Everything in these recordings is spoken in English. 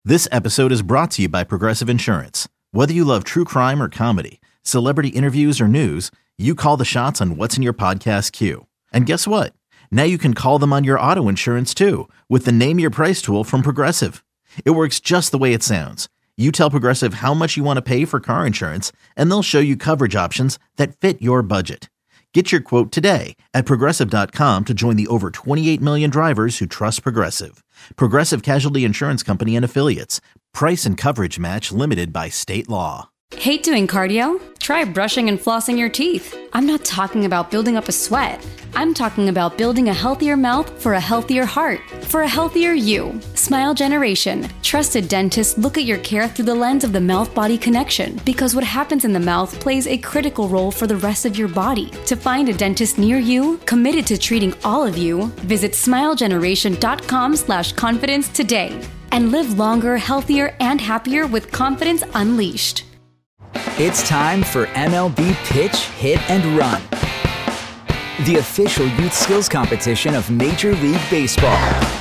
This episode is brought to you by Progressive Insurance. Whether you love true crime or comedy, celebrity interviews or news, you call the shots on what's in your podcast queue. And guess what? Now you can call them on your auto insurance too with the Name Your Price tool from Progressive. It works just the way it sounds. You tell Progressive how much you want to pay for car insurance, and they'll show you coverage options that fit your budget. Get your quote today at Progressive.com to join the over 28 million drivers who trust Progressive. Progressive Casualty Insurance Company and Affiliates. Price and coverage match limited by state law. Hate doing cardio? Try brushing and flossing your teeth. I'm not talking about building up a sweat. I'm talking about building a healthier mouth for a healthier heart, for a healthier you. Smile Generation. Trusted dentists look at your care through the lens of the mouth-body connection, because what happens in the mouth plays a critical role for the rest of your body. To find a dentist near you, committed to treating all of you, visit smilegeneration.com/confidence today. And live longer, healthier, and happier with confidence unleashed. It's time for MLB Pitch, Hit, and Run, the official youth skills competition of Major League Baseball.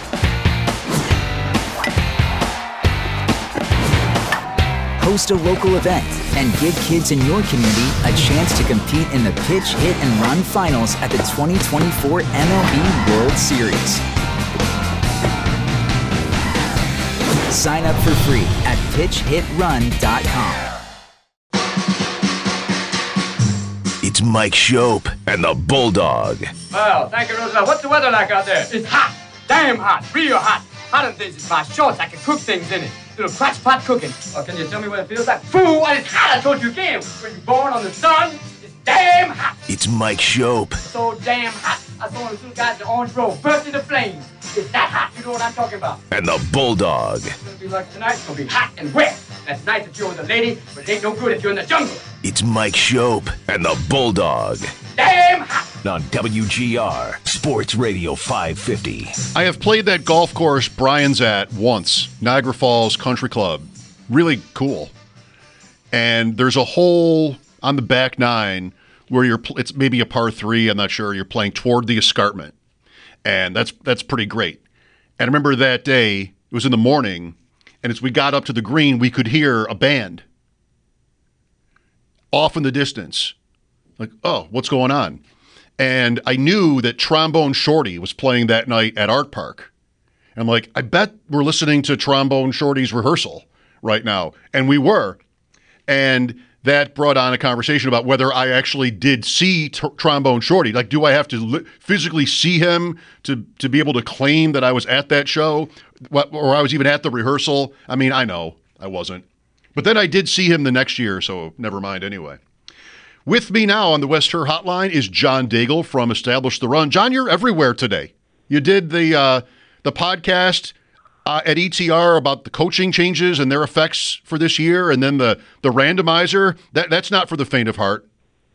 Host a local event and give kids in your community a chance to compete in the Pitch, Hit, and Run finals at the 2024 MLB World Series. Sign up for free at pitchhitrun.com. It's Mike Shope and the Bulldog. Well, thank you, Roosevelt. What's the weather like out there? It's hot. Damn hot. Real hot. Hotter than this. It's my shorts. I can cook things in it. Little crash pot cooking. Oh, can you tell me what it feels like? Fool, what is hot? I told you again. When you're born on the sun, it's damn hot. It's Mike Shope. So damn hot. I saw one of the two guys in the orange robe burst into flames. It's that hot. You know what I'm talking about. And the Bulldog. It's going to be like tonight. It's going to be hot and wet. That's nice if you're with a lady, but it ain't no good if you're in the jungle. It's Mike Shope and the Bulldog. Damn hot. On WGR Sports Radio 550. I have played that golf course Brian's at once, Niagara Falls Country Club. Really cool. And there's a hole on the back nine where it's maybe a par 3, I'm not sure, you're playing toward the escarpment. And that's pretty great. And I remember that day, it was in the morning, and as we got up to the green, we could hear a band off in the distance. Like, oh, what's going on? And I knew that Trombone Shorty was playing that night at Art Park. And I'm like, I bet we're listening to Trombone Shorty's rehearsal right now. And we were. And that brought on a conversation about whether I actually did see Trombone Shorty. Like, do I have to physically see him to be able to claim that I was at that show? Or I was even at the rehearsal? I mean, I know I wasn't. But then I did see him the next year, so never mind anyway. With me now on the West Her Hotline is John Daigle from Establish the Run. John, you're everywhere today. You did the podcast at ETR about the coaching changes and their effects for this year, and then the randomizer. That's not for the faint of heart.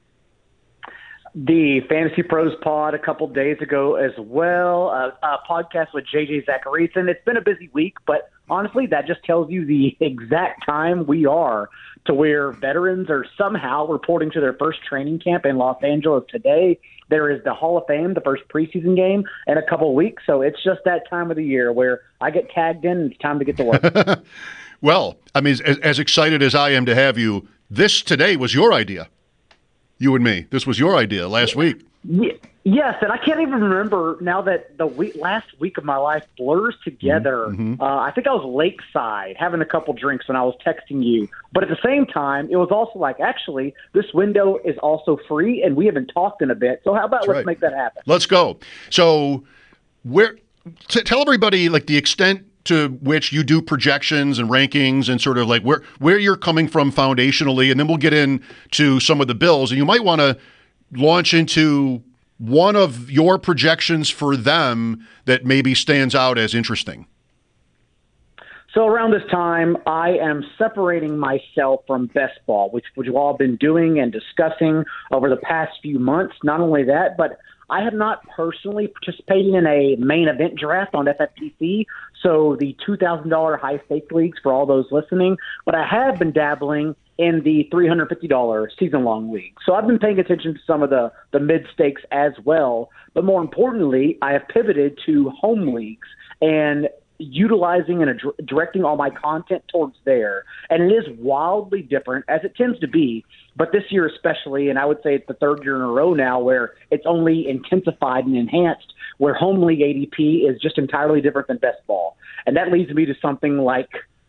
The Fantasy Pros pod a couple days ago as well, a podcast with JJ Zachariason. It's been a busy week, but honestly, that just tells you the exact time we are to where veterans are somehow reporting to their first training camp in Los Angeles today. There is the Hall of Fame, the first preseason game, in a couple of weeks. So it's just that time of the year where I get tagged in and it's time to get to work. Well, I mean, as excited as I am to have you, this today was your idea. You and me. This was your idea last week. Yes, and I can't even remember now that the last week of my life blurs together. Mm-hmm. I think I was lakeside having a couple drinks when I was texting you. But at the same time, it was also like, actually, this window is also free, and we haven't talked in a bit. So how about let's make that happen? Let's go. So tell everybody like the extent to which you do projections and rankings and sort of like where you're coming from foundationally, and then we'll get into some of the bills. And you might want to launch into one of your projections for them that maybe stands out as interesting. So around this time, I am separating myself from best ball, which we've all been doing and discussing over the past few months. Not only that, but I have not personally participated in a main event draft on FFPC, so the $2,000 high stakes leagues for all those listening, but I have been dabbling in the $350 season-long league. So I've been paying attention to some of the mid-stakes as well, but more importantly, I have pivoted to home leagues. And utilizing and directing all my content towards there. And it is wildly different, as it tends to be, but this year especially, and I would say it's the third year in a row now where it's only intensified and enhanced, where home league ADP is just entirely different than best ball. And that leads me to something like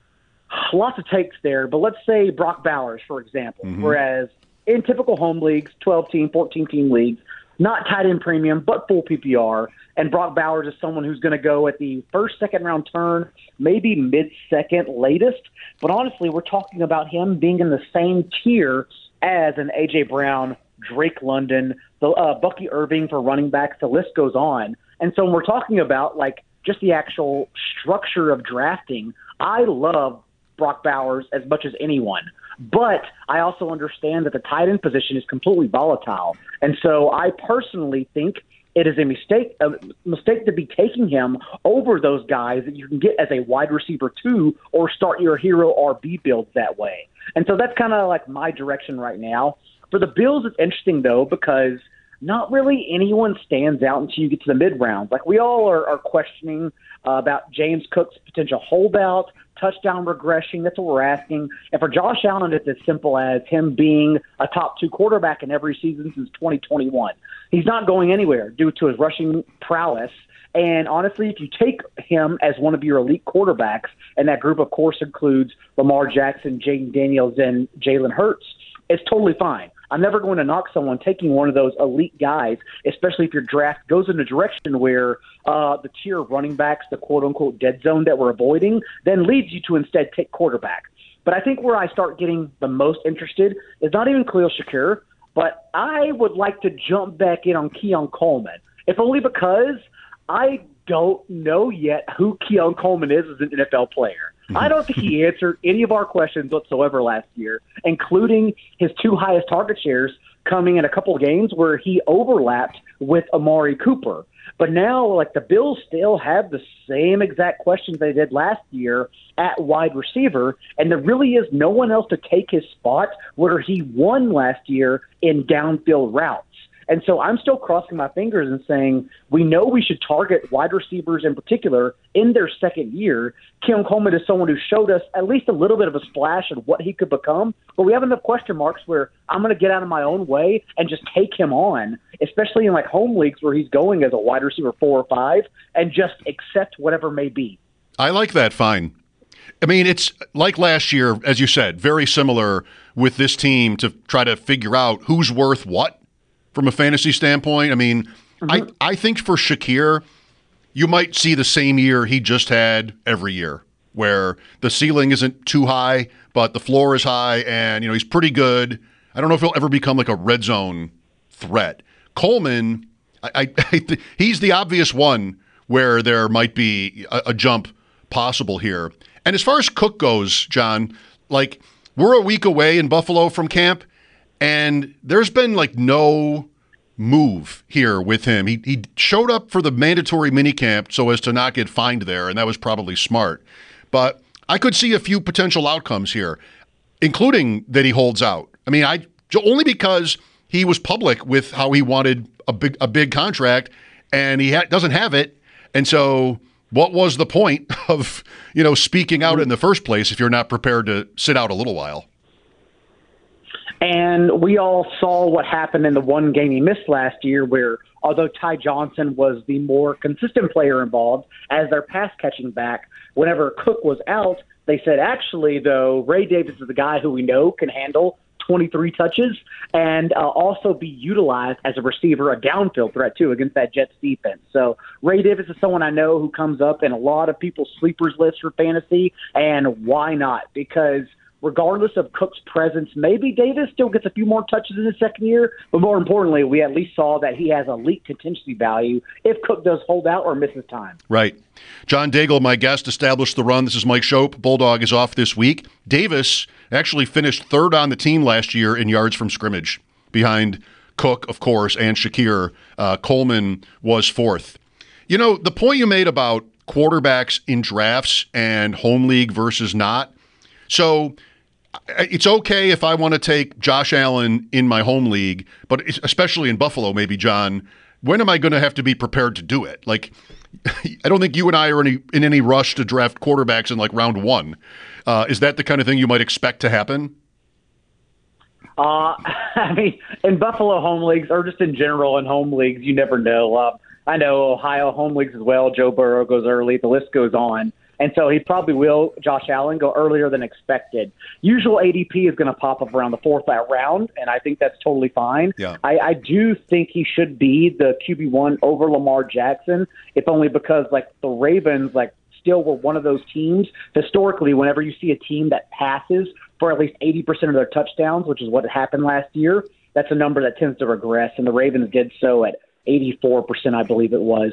lots of takes there, but let's say Brock Bowers, for example, whereas in typical home leagues, 12-team, 14-team leagues, not tight end premium, but full PPR. And Brock Bowers is someone who's going to go at the first, second round turn, maybe mid-second latest. But honestly, we're talking about him being in the same tier as an A.J. Brown, Drake London, Bucky Irving for running backs. The list goes on. And so when we're talking about like just the actual structure of drafting, I love Brock Bowers as much as anyone. But I also understand that the tight end position is completely volatile. And so I personally think it is a mistake to be taking him over those guys that you can get as a wide receiver 2 or start your hero RB builds that way. And so that's kind of like my direction right now. For the Bills, it's interesting, though, because not really anyone stands out until you get to the mid-rounds. Like, we all are questioning about James Cook's potential holdout, touchdown regression. That's what we're asking. And for Josh Allen, it's as simple as him being a top 2 quarterback in every season since 2021. He's not going anywhere due to his rushing prowess. And honestly, if you take him as one of your elite quarterbacks, and that group, of course, includes Lamar Jackson, Jaden Daniels, and Jalen Hurts, it's totally fine. I'm never going to knock someone taking one of those elite guys, especially if your draft goes in a direction where the tier of running backs, the quote-unquote dead zone that we're avoiding, then leads you to instead take quarterback. But I think where I start getting the most interested is not even Khalil Shakir, but I would like to jump back in on Keon Coleman, if only because I don't know yet who Keon Coleman is as an NFL player. I don't think he answered any of our questions whatsoever last year, including his 2 highest target shares coming in a couple of games where he overlapped with Amari Cooper. But now, like, the Bills still have the same exact questions they did last year at wide receiver, and there really is no one else to take his spot where he won last year in downfield routes. And so I'm still crossing my fingers and saying we know we should target wide receivers in particular in their second year. Keon Coleman is someone who showed us at least a little bit of a splash of what he could become, but we have enough question marks where I'm going to get out of my own way and just take him on, especially in like home leagues where he's going as a wide receiver 4 or 5, and just accept whatever may be. I like that fine. I mean, it's like last year, as you said, very similar with this team to try to figure out who's worth what. From a fantasy standpoint, I mean, I think for Shakir, you might see the same year he just had every year, where the ceiling isn't too high, but the floor is high, and he's pretty good. I don't know if he'll ever become like a red zone threat. Coleman, he's the obvious one where there might be a jump possible here. And as far as Cook goes, John, like, we're a week away in Buffalo from camp. And there's been like no move here with him. He showed up for the mandatory minicamp so as to not get fined there, and that was probably smart. But I could see a few potential outcomes here, including that he holds out. I mean, only because he was public with how he wanted a big contract, and he doesn't have it. And so what was the point of speaking out in the first place if you're not prepared to sit out a little while? And we all saw what happened in the one game he missed last year where, although Ty Johnson was the more consistent player involved as their pass-catching back, whenever Cook was out, they said, actually, though, Ray Davis is the guy who we know can handle 23 touches and also be utilized as a receiver, a downfield threat, too, against that Jets defense. So Ray Davis is someone I know who comes up in a lot of people's sleepers lists for fantasy, and why not? Because regardless of Cook's presence, maybe Davis still gets a few more touches in his second year, but more importantly, we at least saw that he has elite contingency value if Cook does hold out or misses time. Right. John Daigle, my guest, established the run. This is Mike Shope. Bulldog is off this week. Davis actually finished third on the team last year in yards from scrimmage, behind Cook, of course, and Shakir. Coleman was fourth. The point you made about quarterbacks in drafts and home league versus not, so it's okay if I want to take Josh Allen in my home league, but especially in Buffalo, maybe, John, when am I going to have to be prepared to do it? Like, I don't think you and I are in any rush to draft quarterbacks in like round one. Is that the kind of thing you might expect to happen? I mean, in Buffalo home leagues, or just in general in home leagues, you never know. I know Ohio home leagues as well. Joe Burrow goes early. The list goes on. And so he probably will, Josh Allen, go earlier than expected. Usual ADP is going to pop up around the fourth round, and I think that's totally fine. Yeah. I do think he should be the QB1 over Lamar Jackson, if only because, like, the Ravens, like, still were one of those teams. Historically, whenever you see a team that passes for at least 80% of their touchdowns, which is what happened last year, that's a number that tends to regress, and the Ravens did so at 84%, I believe it was.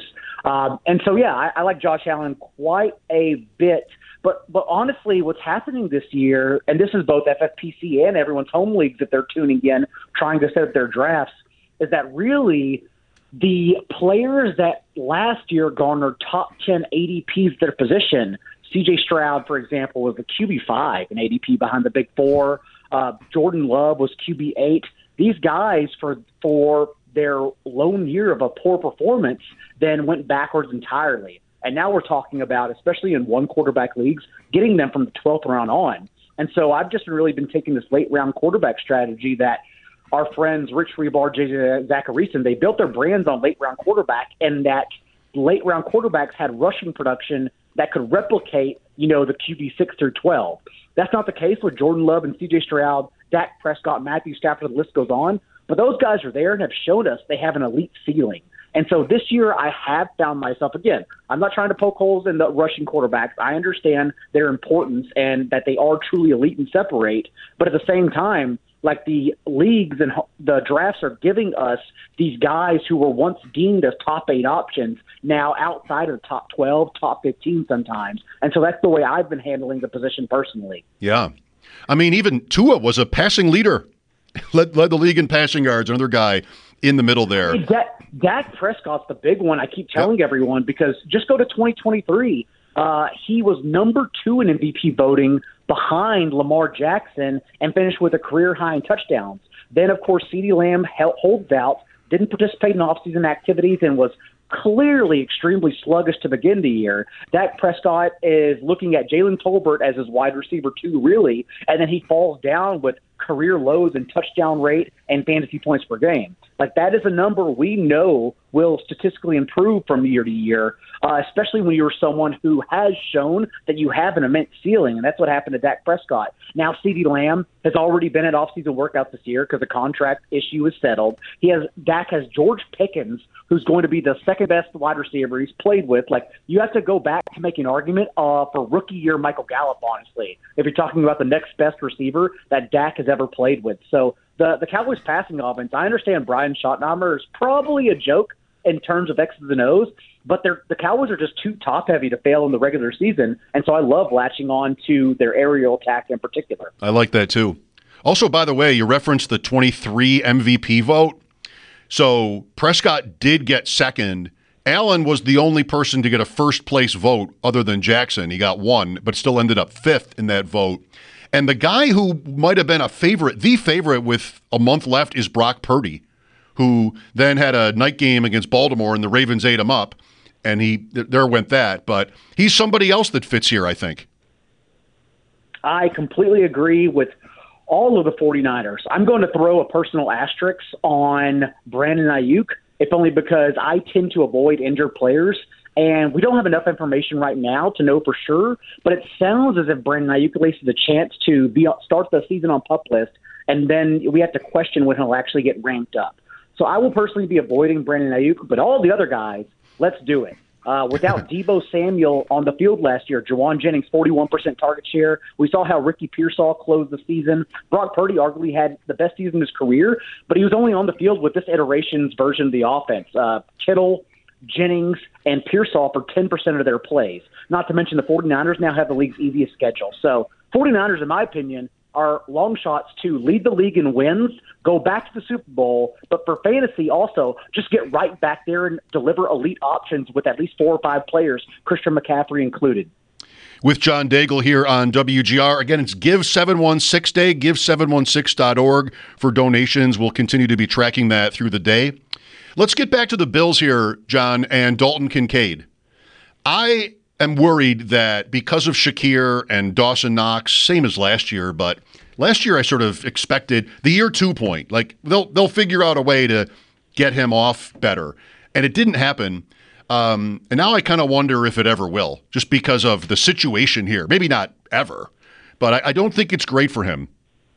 And so, yeah, I like Josh Allen quite a bit. But honestly, what's happening this year, and this is both FFPC and everyone's home leagues that they're tuning in, trying to set up their drafts, is that really the players that last year garnered top 10 ADPs at their position, C.J. Stroud, for example, was the QB5 in ADP behind the Big Four. Jordan Love was QB8. These guys, for their lone year of a poor performance, then went backwards entirely. And now we're talking about, especially in one quarterback leagues, getting them from the 12th round on. And so I've just really been taking this late round quarterback strategy that our friends Rich Rebar, JJ Zachariason, they built their brands on late round quarterback, and that late round quarterbacks had rushing production that could replicate, the QB 6 through 12. That's not the case with Jordan Love and C.J. Stroud, Dak Prescott, Matthew Stafford, the list goes on. But those guys are there and have showed us they have an elite ceiling. And so this year I have found myself, again, I'm not trying to poke holes in the rushing quarterbacks. I understand their importance and that they are truly elite and separate. But at the same time, like, the leagues and the drafts are giving us these guys who were once deemed as top 8 options, now outside of the top 12, top 15 sometimes. And so that's the way I've been handling the position personally. Yeah. I mean, even Tua was a passing leader. Led the league in passing yards, another guy in the middle there. Dak Prescott's the big one I keep telling everyone, because just go to 2023. He was number 2 in MVP voting behind Lamar Jackson and finished with a career high in touchdowns. Then, of course, CeeDee Lamb holds out, didn't participate in offseason activities, and was clearly extremely sluggish to begin the year. Dak Prescott is looking at Jalen Tolbert as his wide receiver 2, really, and then he falls down with career lows in touchdown rate and fantasy points per game. Like, that is a number we know will statistically improve from year to year, especially when you're someone who has shown that you have an immense ceiling, and that's what happened to Dak Prescott. Now CeeDee Lamb has already been at offseason workouts this year because the contract issue is settled. Dak has George Pickens, who's going to be the second best wide receiver he's played with. Like, you have to go back to make an argument for rookie year Michael Gallup, honestly, if you're talking about the next best receiver that Dak has ever played with. So the Cowboys passing offense, I understand Brian Schottenheimer is probably a joke in terms of X's and O's, but the Cowboys are just too top-heavy to fail in the regular season, and so I love latching on to their aerial attack in particular. I like that too. Also, by the way, you referenced the 23 MVP vote. So Prescott did get second. Allen was the only person to get a first-place vote other than Jackson. He got 1, but still ended up 5th in that vote. And the guy who might have been the favorite with a month left is Brock Purdy, who then had a night game against Baltimore, and the Ravens ate him up, and there went that. But he's somebody else that fits here, I think. I completely agree with all of the 49ers. I'm going to throw a personal asterisk on Brandon Ayuk, if only because I tend to avoid injured players. And we don't have enough information right now to know for sure, but it sounds as if Brandon Ayuk at least has a chance to start the season on PUP list, and then we have to question when he'll actually get ramped up. So I will personally be avoiding Brandon Ayuk, but all the other guys, let's do it. Without Deebo Samuel on the field last year, Jawan Jennings, 41% target share. We saw how Ricky Pearsall closed the season. Brock Purdy arguably had the best season of his career, but he was only on the field with this iteration's version of the offense. Kittle, Jennings, and Pearsall for 10% of their plays. Not to mention the 49ers now have the league's easiest schedule. So 49ers, in my opinion, are long shots to lead the league in wins, go back to the Super Bowl, but for fantasy also just get right back there and deliver elite options with at least 4 or 5 players, Christian McCaffrey included. With John Daigle here on WGR. Again, it's Give 716 Day, give716.org for donations. We'll continue to be tracking that through the day. Let's get back to the Bills here, John, and Dalton Kincaid. I am worried that because of Shakir and Dawson Knox, same as last year, but last year I sort of expected the year 2 point. Like they'll figure out a way to get him off better. And it didn't happen. And now I kind of wonder if it ever will, just because of the situation here. Maybe not ever, but I don't think it's great for him.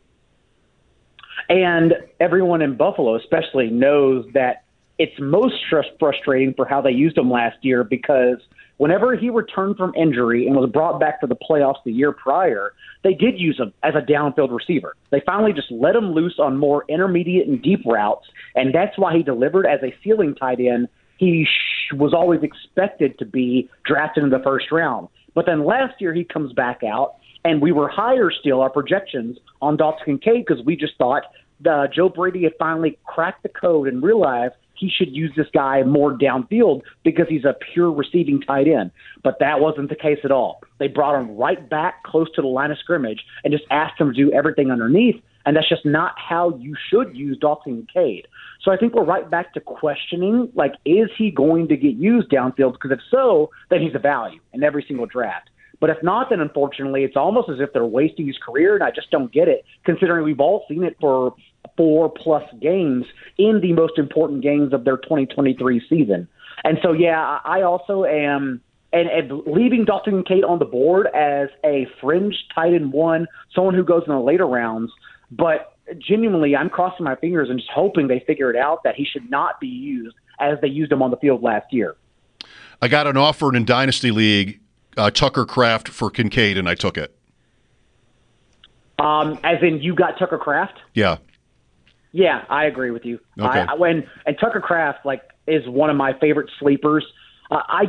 And everyone in Buffalo especially knows that it's most frustrating for how they used him last year, because whenever he returned from injury and was brought back for the playoffs the year prior, they did use him as a downfield receiver. They finally just let him loose on more intermediate and deep routes, and that's why he delivered as a ceiling tight end. He was always expected to be drafted in the first round. But then last year he comes back out, and we were higher still, our projections, on Dalton Kincaid, because we just thought Joe Brady had finally cracked the code and realized he should use this guy more downfield because he's a pure receiving tight end. But that wasn't the case at all. They brought him right back close to the line of scrimmage and just asked him to do everything underneath, and that's just not how you should use Dalton Kincaid. So I think we're right back to questioning, like, is he going to get used downfield? Because if so, then he's a value in every single draft. But if not, then unfortunately it's almost as if they're wasting his career, and I just don't get it, considering we've all seen it for 4+ games in the most important games of their 2023 season. And so, yeah, I also am and leaving Dalton Kincaid on the board as a fringe tight end one, someone who goes in the later rounds. But genuinely, I'm crossing my fingers and just hoping they figure it out that he should not be used as they used him on the field last year. I got an offer in Dynasty League, Tucker Kraft for Kincaid, and I took it. As in you got Tucker Kraft? Yeah. Yeah, I agree with you. Okay. And Tucker Kraft is one of my favorite sleepers. I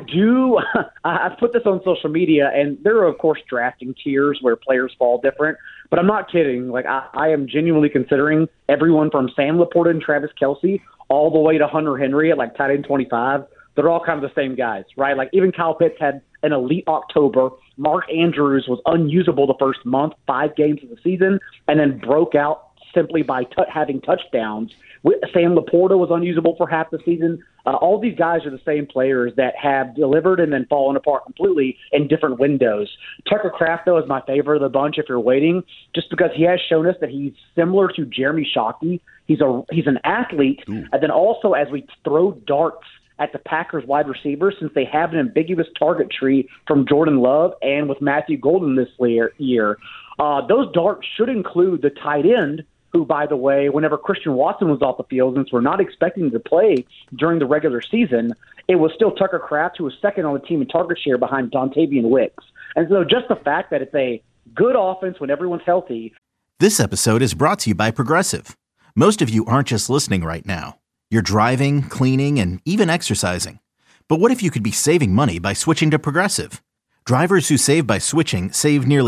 put this on social media, and there are, of course, drafting tiers where players fall different. But I'm not kidding. I am genuinely considering everyone from Sam Laporta and Travis Kelce all the way to Hunter Henry at tight end 25. They're all kind of the same guys, right? Even Kyle Pitts had an elite October. Mark Andrews was unusable the first month, 5 games of the season, and then broke out simply by having touchdowns. Sam Laporta was unusable for half the season. All these guys are the same players that have delivered and then fallen apart completely in different windows. Tucker Kraft, though, is my favorite of the bunch if you're waiting, just because he has shown us that he's similar to Jeremy Shockey. He's an athlete, and then also as we throw darts at the Packers wide receivers, since they have an ambiguous target tree from Jordan Love and with Matthew Golden this year, those darts should include the tight end, who, by the way, whenever Christian Watson was off the field, since we're not expecting him to play during the regular season, it was still Tucker Kraft, who was second on the team in target share behind Dontavian Wicks. And so just the fact that it's a good offense when everyone's healthy. This episode is brought to you by Progressive. Most of you aren't just listening right now. You're driving, cleaning, and even exercising. But what if you could be saving money by switching to Progressive? Drivers who save by switching save nearly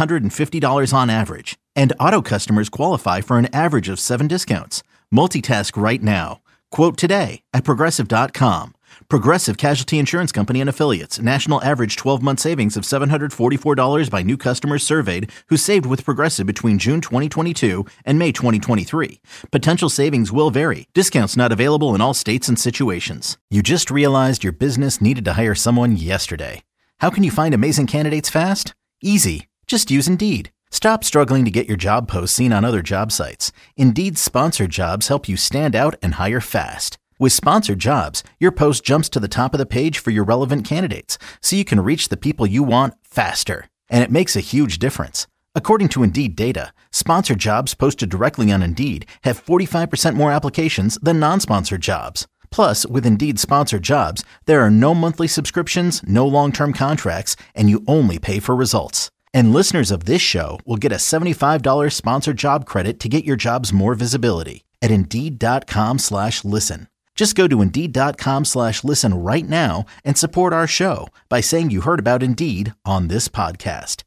$750 on average, and auto customers qualify for an average of 7 discounts. Multitask right now. Quote today at Progressive.com. Progressive Casualty Insurance Company and Affiliates. National average 12-month savings of $744 by new customers surveyed who saved with Progressive between June 2022 and May 2023. Potential savings will vary. Discounts not available in all states and situations. You just realized your business needed to hire someone yesterday. How can you find amazing candidates fast? Easy. Just use Indeed. Stop struggling to get your job posts seen on other job sites. Indeed's sponsored jobs help you stand out and hire fast. With sponsored jobs, your post jumps to the top of the page for your relevant candidates, so you can reach the people you want faster. And it makes a huge difference. According to Indeed data, sponsored jobs posted directly on Indeed have 45% more applications than non-sponsored jobs. Plus, with Indeed sponsored jobs, there are no monthly subscriptions, no long-term contracts, and you only pay for results. And listeners of this show will get a $75 sponsored job credit to get your jobs more visibility at Indeed.com/listen. Just go to Indeed.com/listen right now and support our show by saying you heard about Indeed on this podcast.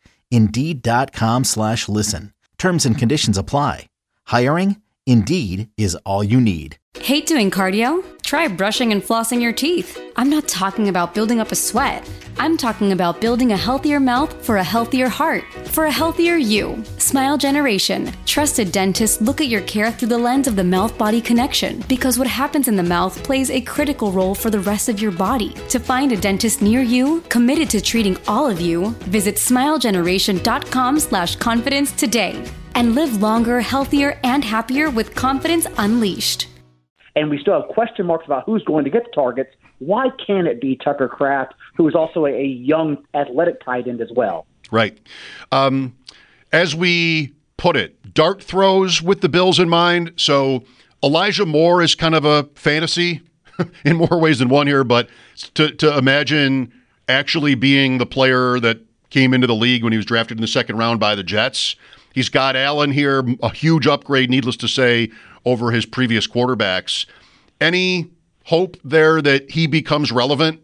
Indeed.com/listen. Terms and conditions apply. Hiring? Indeed is all you need. Hate doing cardio? try brushing and flossing your teeth. I'm not talking about building up a sweat. I'm talking about building a healthier mouth for a healthier heart, for a healthier you. Smile Generation. Trusted dentists look at your care through the lens of the mouth-body connection, because what happens in the mouth plays a critical role for the rest of your body. To find a dentist near you, committed to treating all of you, visit smilegeneration.com/confidence today and live longer, healthier, and happier with confidence unleashed. And we still have question marks about who's going to get the targets. Why can't it be Tucker Kraft, who is also a young athletic tight end as well? Right. As we put it, dart throws with the Bills in mind. So Elijah Moore is kind of a fantasy in more ways than one here, but to imagine actually being the player that came into the league when he was drafted in the second round by the Jets. He's got Allen here, a huge upgrade, needless to say, over his previous quarterbacks. Any hope there that he becomes relevant?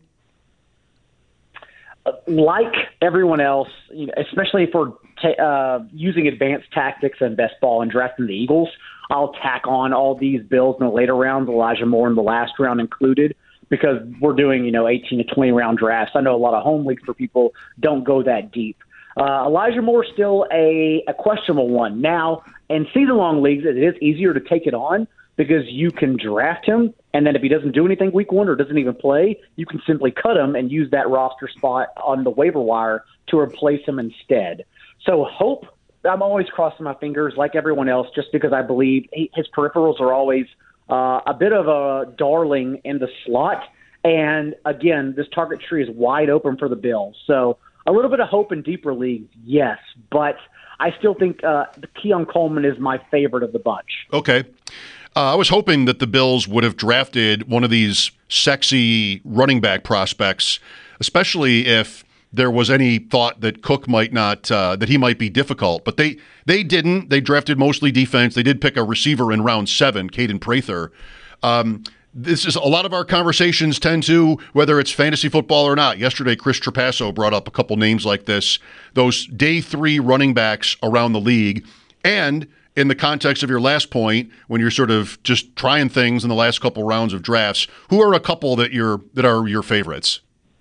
Like everyone else, especially for using advanced tactics and best ball and drafting the Eagles, I'll tack on all these Bills in the later rounds, Elijah Moore in the last round included, because we're doing 18 to 20 round drafts. I know a lot of home leagues for people don't go that deep. Elijah Moore is still a questionable one. Now, in season-long leagues, it is easier to take it on because you can draft him, and then if he doesn't do anything week one or doesn't even play, you can simply cut him and use that roster spot on the waiver wire to replace him instead. So hope, I'm always crossing my fingers like everyone else just because I believe his peripherals are always a bit of a darling in the slot. And, again, this target tree is wide open for the Bills. So a little bit of hope in deeper leagues, yes, but I still think Keon Coleman is my favorite of the bunch. Okay. I was hoping that the Bills would have drafted one of these sexy running back prospects, especially if there was any thought that Cook might not, that he might be difficult. But they didn't. They drafted mostly defense. They did pick a receiver in round 7, Caden Prather. This is a lot of our conversations tend to, whether it's fantasy football or not. Yesterday, Chris Trapasso brought up a couple names like this, those day 3 running backs around the league. And in the context of your last point, when you're sort of just trying things in the last couple rounds of drafts, who are a couple that are your favorites?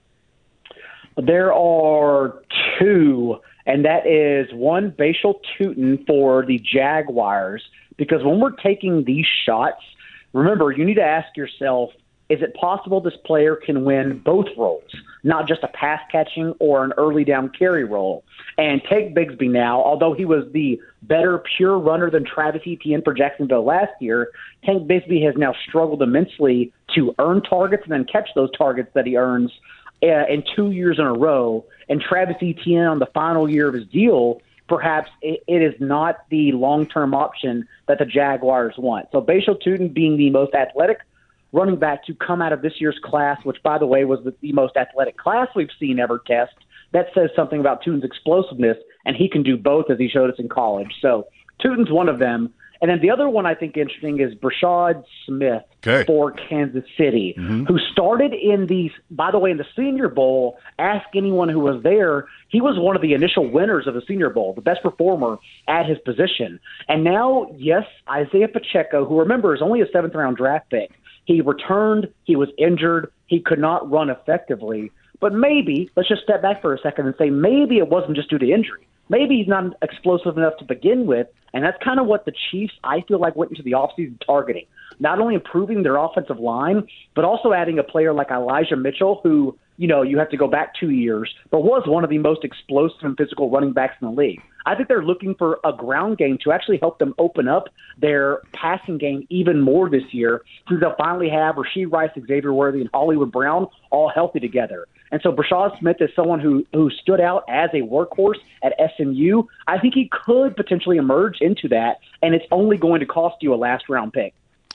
There are 2, and that is one, Bashal Tutin for the Jaguars, because when we're taking these shots, remember, you need to ask yourself, is it possible this player can win both roles, not just a pass catching or an early down carry role? And take Bigsby now, although he was the better pure runner than Travis Etienne for Jacksonville last year, Tank Bigsby has now struggled immensely to earn targets and then catch those targets that he earns in 2 years in a row. And Travis Etienne on the final year of his deal, perhaps it is not the long-term option that the Jaguars want. So Bashal Tutin being the most athletic running back to come out of this year's class, which, by the way, was the most athletic class we've seen ever test, that says something about Tutin's explosiveness, and he can do both, as he showed us in college. So Tutin's one of them. And then the other one I think interesting is Brashad Smith for Kansas City, who started in by the way, in the Senior Bowl. Ask anyone who was there. He was one of the initial winners of the Senior Bowl, the best performer at his position. And now, yes, Isaiah Pacheco, who, remember, is only a 7th-round draft pick. He returned. He was injured. He could not run effectively. But maybe, let's just step back for a second and say maybe it wasn't just due to injury. Maybe he's not explosive enough to begin with, and that's kind of what the Chiefs, I feel like, went into the offseason targeting. Not only improving their offensive line, but also adding a player like Elijah Mitchell, who, you have to go back 2 years, but was one of the most explosive and physical running backs in the league. I think they're looking for a ground game to actually help them open up their passing game even more this year, since they'll finally have Rashee Rice, Xavier Worthy, and Hollywood Brown all healthy together. And so Brashad Smith is someone who stood out as a workhorse at SMU. I think he could potentially emerge into that, and it's only going to cost you a last-round pick.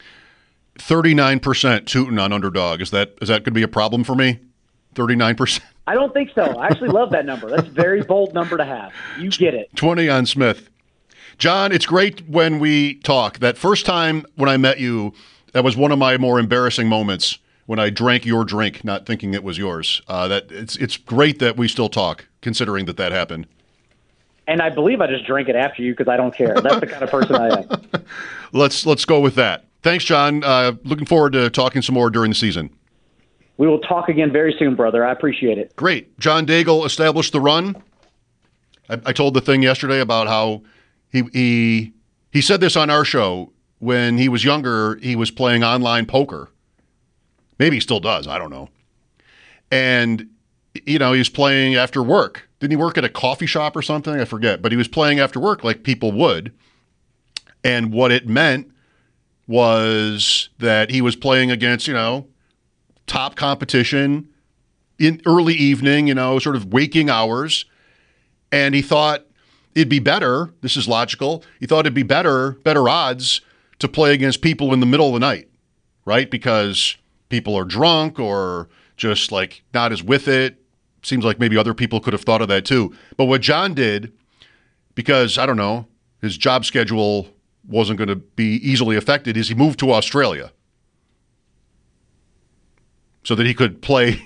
39% Tutin on Underdog. Is that going to be a problem for me? 39%? I don't think so. I actually love that number. That's a very bold number to have. You get it. 20 on Smith. John, it's great when we talk. That first time when I met you, that was one of my more embarrassing moments, when I drank your drink, not thinking it was yours. It's great that we still talk, considering that happened. And I believe I just drank it after you because I don't care. That's the kind of person I am. Let's go with that. Thanks, John. Looking forward to talking some more during the season. We will talk again very soon, brother. I appreciate it. Great. John Daigle established the run. I told the thing yesterday about how he said this on our show. When he was younger, he was playing online poker. Maybe he still does. I don't know. And, he was playing after work. Didn't he work at a coffee shop or something? I forget. But he was playing after work like people would. And what it meant was that he was playing against, top competition in early evening, sort of waking hours. And he thought it'd be better. This is logical. He thought it'd be better odds to play against people in the middle of the night, right? Because people are drunk or just like not as with it. Seems like maybe other people could have thought of that too. But what John did, because I don't know, his job schedule wasn't going to be easily affected, is he moved to Australia so that he could play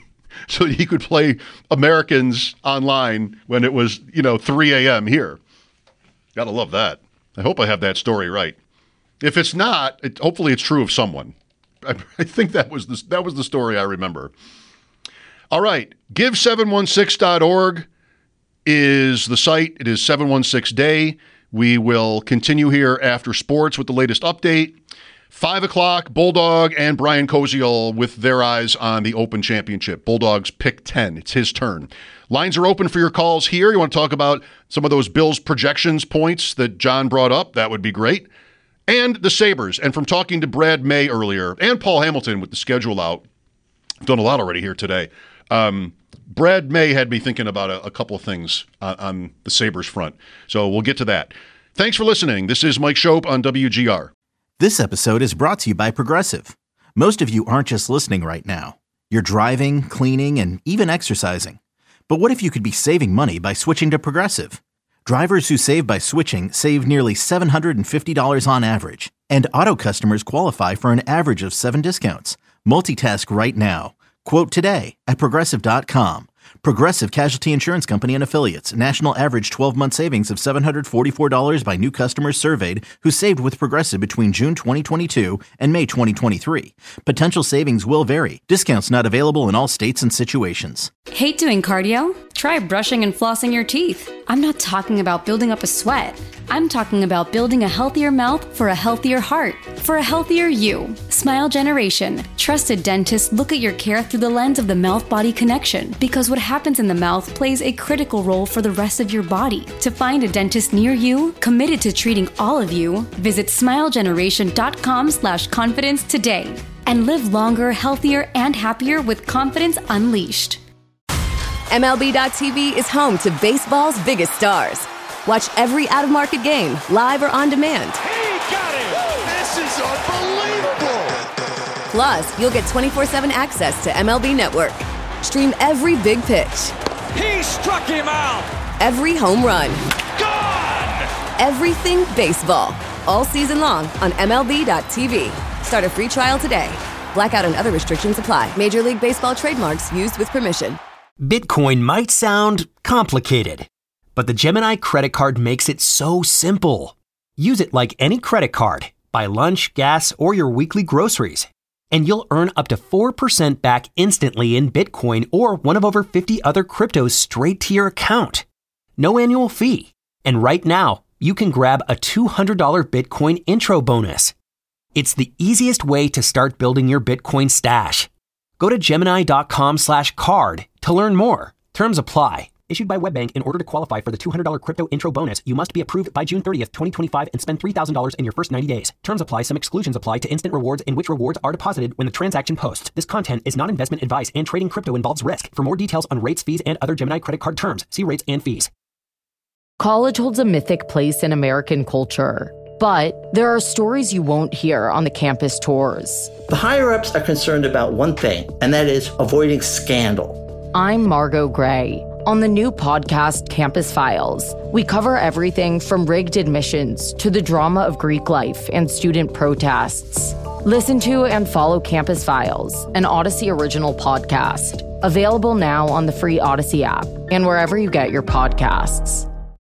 Americans online when it was, 3 a.m. here. Gotta love that. I hope I have that story right. If it's not, hopefully it's true of someone. I think that was the story I remember. All right, give716.org is the site. It is 716 Day. We will continue here after sports with the latest update. 5 o'clock, Bulldog and Brian Koziol with their eyes on the Open Championship. Bulldogs pick 10. It's his turn. Lines are open for your calls here. You want to talk about some of those Bills projections points that John brought up? That would be great. And the Sabres. And from talking to Brad May earlier and Paul Hamilton with the schedule out, I've done a lot already here today. Brad May had me thinking about a couple of things on the Sabres front. So we'll get to that. Thanks for listening. This is Mike Schopp on WGR. This episode is brought to you by Progressive. Most of you aren't just listening right now. You're driving, cleaning, and even exercising. But what if you could be saving money by switching to Progressive? Drivers who save by switching save nearly $750 on average. And auto customers qualify for an average of 7 discounts. Multitask right now. Quote today at Progressive.com. Progressive Casualty Insurance Company and Affiliates. National average 12-month savings of $744 by new customers surveyed who saved with Progressive between June 2022 and May 2023. Potential savings will vary. Discounts not available in all states and situations. Hate doing cardio? Try brushing and flossing your teeth. I'm not talking about building up a sweat. I'm talking about building a healthier mouth for a healthier heart, for a healthier you. Smile Generation. Trusted dentists look at your care through the lens of the mouth-body connection because what happens in the mouth plays a critical role for the rest of your body. To find a dentist near you, committed to treating all of you, visit smilegeneration.com/confidence today and live longer, healthier, and happier with confidence unleashed. MLB.tv is home to baseball's biggest stars. Watch every out-of-market game, live or on demand. He got it! This is unbelievable! Plus, you'll get 24/7 access to MLB Network. Stream every big pitch. He struck him out! Every home run. Gone! Everything baseball. All season long on MLB.tv. Start a free trial today. Blackout and other restrictions apply. Major League Baseball trademarks used with permission. Bitcoin might sound complicated, but the Gemini credit card makes it so simple. Use it like any credit card. Buy lunch, gas, or your weekly groceries. And you'll earn up to 4% back instantly in Bitcoin or one of over 50 other cryptos straight to your account. No annual fee. And right now, you can grab a $200 Bitcoin intro bonus. It's the easiest way to start building your Bitcoin stash. Go to Gemini.com/card to learn more. Terms apply. Issued by WebBank. In order to qualify for the $200 crypto intro bonus, you must be approved by June 30th, 2025 and spend $3,000 in your first 90 days. Terms apply. Some exclusions apply to instant rewards in which rewards are deposited when the transaction posts. This content is not investment advice and trading crypto involves risk. For more details on rates, fees, and other Gemini credit card terms, see rates and fees. College holds a mythic place in American culture. But there are stories you won't hear on the campus tours. The higher-ups are concerned about one thing, and that is avoiding scandal. I'm Margot Gray. On the new podcast, Campus Files, we cover everything from rigged admissions to the drama of Greek life and student protests. Listen to and follow Campus Files, an Odyssey original podcast. Available now on the free Odyssey app and wherever you get your podcasts.